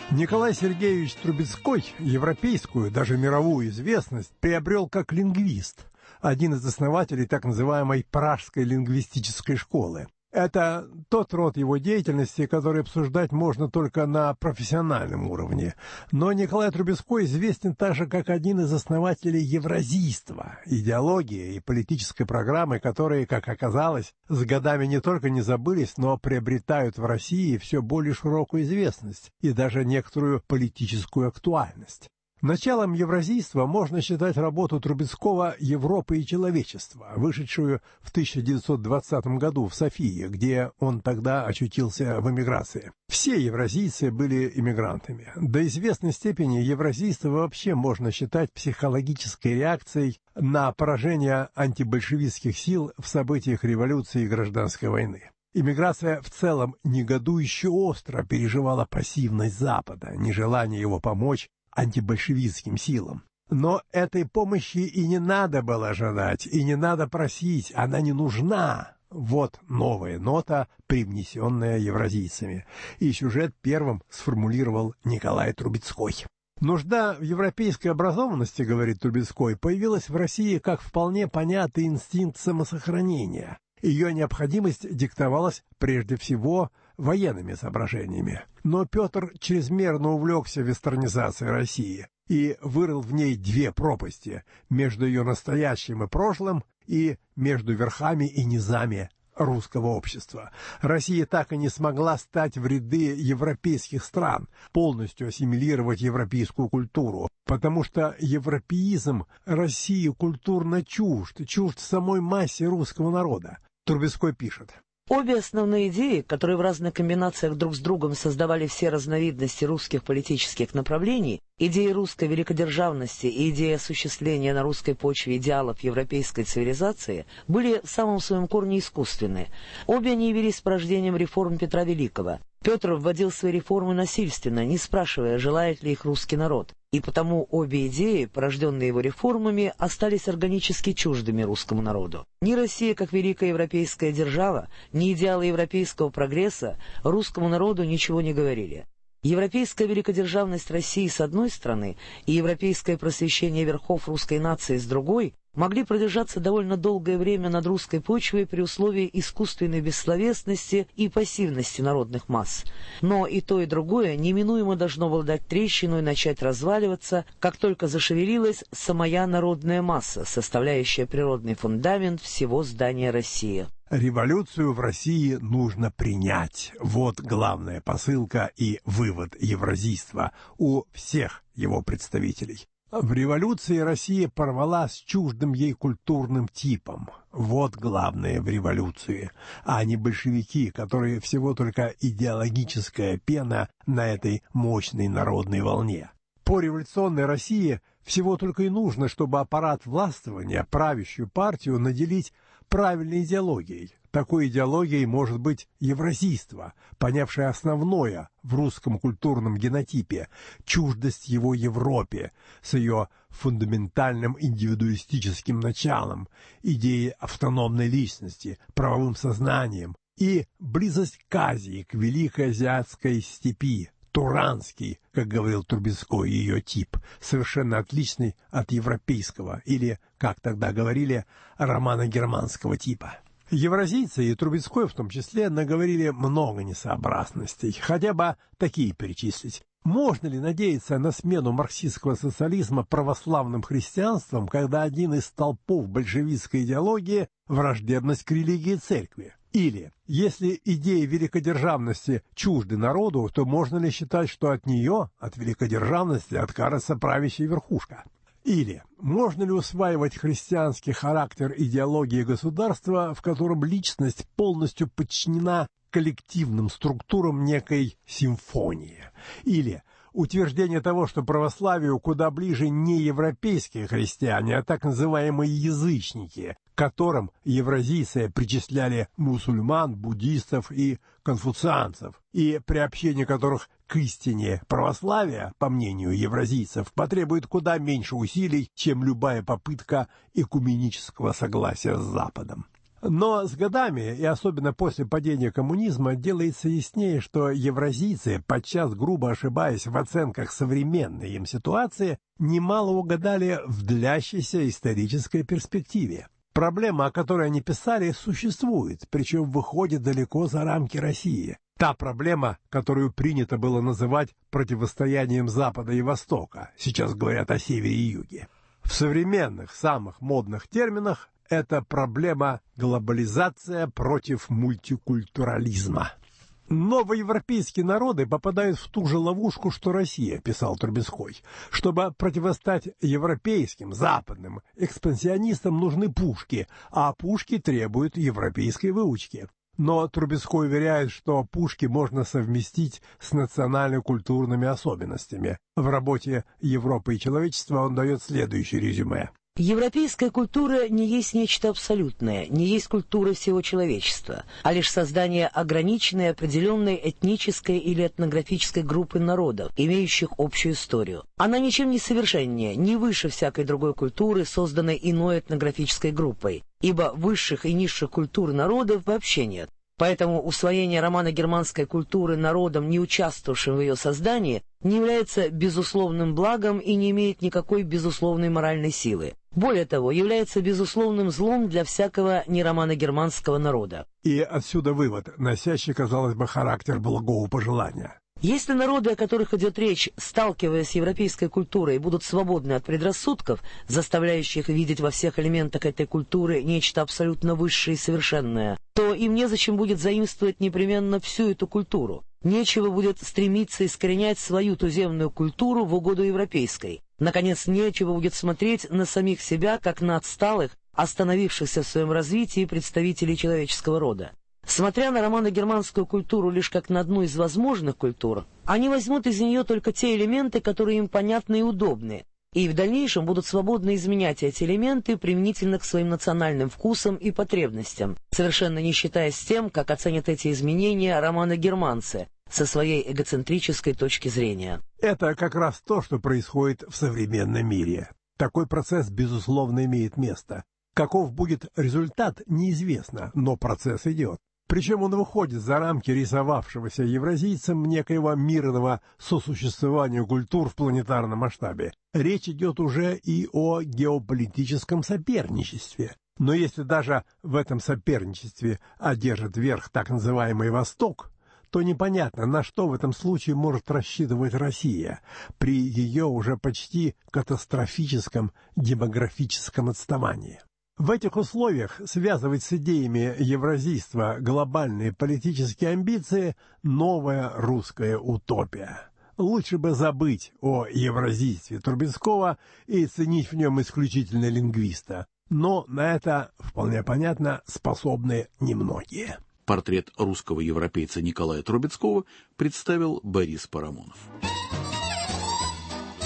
Николай Сергеевич Трубецкой европейскую, даже мировую известность приобрел как лингвист, один из основателей так называемой Пражской лингвистической школы. Это тот род его деятельности, который обсуждать можно только на профессиональном уровне. Но Николай Трубецкой известен также как один из основателей евразийства, идеологии и политической программы, которые, как оказалось, с годами не только не забылись, но приобретают в России все более широкую известность и даже некоторую политическую актуальность. Началом евразийства можно считать работу Трубецкого «Европа и человечество», вышедшую в 1920 году в Софии, где он тогда очутился в эмиграции. Все евразийцы были эмигрантами. До известной степени евразийство вообще можно считать психологической реакцией на поражение антибольшевистских сил в событиях революции и гражданской войны. Эмиграция в целом негодующе остро переживала пассивность Запада, нежелание его помочь антибольшевистским силам. Но этой помощи и не надо было ожидать, и не надо просить, она не нужна. Вот новая нота, привнесенная евразийцами. И сюжет первым сформулировал Николай Трубецкой. Нужда в европейской образованности, говорит Трубецкой, появилась в России как вполне понятный инстинкт самосохранения. Ее необходимость диктовалась прежде всего военными соображениями. Но Петр чрезмерно увлекся вестернизацией России и вырыл в ней две пропасти между ее настоящим и прошлым и между верхами и низами русского общества. Россия так и не смогла стать в ряды европейских стран, полностью ассимилировать европейскую культуру, потому что европеизм России культурно чужд самой массе русского народа. Трубецкой пишет. Обе основные идеи, которые в разных комбинациях друг с другом создавали все разновидности русских политических направлений, идея русской великодержавности и идея осуществления на русской почве идеалов европейской цивилизации, были в самом своем корне искусственны. Обе они явились порождением реформ Петра Великого. Петр вводил свои реформы насильственно, не спрашивая, желает ли их русский народ. И потому обе идеи, порожденные его реформами, остались органически чуждыми русскому народу. Ни Россия как великая европейская держава, ни идеалы европейского прогресса русскому народу ничего не говорили. Европейская великодержавность России с одной стороны и европейское просвещение верхов русской нации с другой могли продержаться довольно долгое время над русской почвой при условии искусственной бессловесности и пассивности народных масс. Но и то, и другое неминуемо должно было дать трещину и начать разваливаться, как только зашевелилась самая народная масса, составляющая природный фундамент всего здания России. Революцию в России нужно принять. Вот главная посылка и вывод евразийства у всех его представителей. В революции Россия порвала с чуждым ей культурным типом. Вот главное в революции, а не большевики, которые всего только идеологическая пена на этой мощной народной волне. По революционной России всего только и нужно, чтобы аппарат властвования, правящую партию, наделить правильной идеологией. Такой идеологией может быть евразийство, понявшее основное в русском культурном генотипе – чуждость его Европе с ее фундаментальным индивидуалистическим началом, идеей автономной личности, правовым сознанием и близость к Азии, к Великой Азиатской степи. Туранский, как говорил Трубецкой, ее тип, совершенно отличный от европейского или, как тогда говорили, романо-германского типа. Евразийцы и Трубецкой в том числе наговорили много несообразностей, хотя бы такие перечислить. Можно ли надеяться на смену марксистского социализма православным христианством, когда один из столпов большевистской идеологии – враждебность к религии и церкви? Или, если идеи великодержавности чужды народу, то можно ли считать, что от нее, от великодержавности, откажется правящая верхушка? Или, можно ли усваивать христианский характер идеологии государства, в котором личность полностью подчинена коллективным структурам некой симфонии? Или утверждение того, что православию куда ближе не европейские христиане, а так называемые язычники, к которым евразийцы причисляли мусульман, буддистов и конфуцианцев, и приобщение которых к истине православия, по мнению евразийцев, потребует куда меньше усилий, чем любая попытка экуменического согласия с Западом. Но с годами, и особенно после падения коммунизма, делается яснее, что евразийцы, подчас грубо ошибаясь в оценках современной им ситуации, немало угадали в длящейся исторической перспективе. Проблема, о которой они писали, существует, причем выходит далеко за рамки России. Та проблема, которую принято было называть противостоянием Запада и Востока, сейчас говорят о Севере и Юге. В современных, самых модных терминах это проблема глобализация против мультикультурализма. Новоевропейские народы попадают в ту же ловушку, что Россия, писал Трубецкой. Чтобы противостать европейским, западным экспансионистам нужны пушки, а пушки требуют европейской выучки. Но Трубецкой уверяет, что пушки можно совместить с национально-культурными особенностями. В работе «Европа и человечество» он дает следующее резюме. Европейская культура не есть нечто абсолютное, не есть культура всего человечества, а лишь создание ограниченной определенной этнической или этнографической группы народов, имеющих общую историю. Она ничем не совершеннее, не выше всякой другой культуры, созданной иной этнографической группой, ибо высших и низших культур народов вообще нет. Поэтому усвоение романо-германской культуры народом, не участвовавшим в ее создании, не является безусловным благом и не имеет никакой безусловной моральной силы. Более того, является безусловным злом для всякого неромано-германского народа. И отсюда вывод, носящий, казалось бы, характер благого пожелания. Если народы, о которых идет речь, сталкиваясь с европейской культурой, будут свободны от предрассудков, заставляющих видеть во всех элементах этой культуры нечто абсолютно высшее и совершенное, то им незачем будет заимствовать непременно всю эту культуру. Нечего будет стремиться искоренять свою туземную культуру в угоду европейской. Наконец, нечего будет смотреть на самих себя, как на отсталых, остановившихся в своем развитии представителей человеческого рода. Смотря на романо-германскую культуру лишь как на одну из возможных культур, они возьмут из нее только те элементы, которые им понятны и удобны, и в дальнейшем будут свободно изменять эти элементы применительно к своим национальным вкусам и потребностям, совершенно не считаясь с тем, как оценят эти изменения романо-германцы со своей эгоцентрической точки зрения. Это как раз то, что происходит в современном мире. Такой процесс, безусловно, имеет место. Каков будет результат, неизвестно, но процесс идет. Причем он выходит за рамки рисовавшегося евразийцам некоего мирного сосуществования культур в планетарном масштабе. Речь идет уже и о геополитическом соперничестве. Но если даже в этом соперничестве одержит верх так называемый Восток, то непонятно, на что в этом случае может рассчитывать Россия при ее уже почти катастрофическом демографическом отставании. В этих условиях связывать с идеями евразийства глобальные политические амбиции – новая русская утопия. Лучше бы забыть о евразийстве Трубецкого и ценить в нем исключительно лингвиста. Но на это, вполне понятно, способны немногие. Портрет русского европейца Николая Трубецкого представил Борис Парамонов.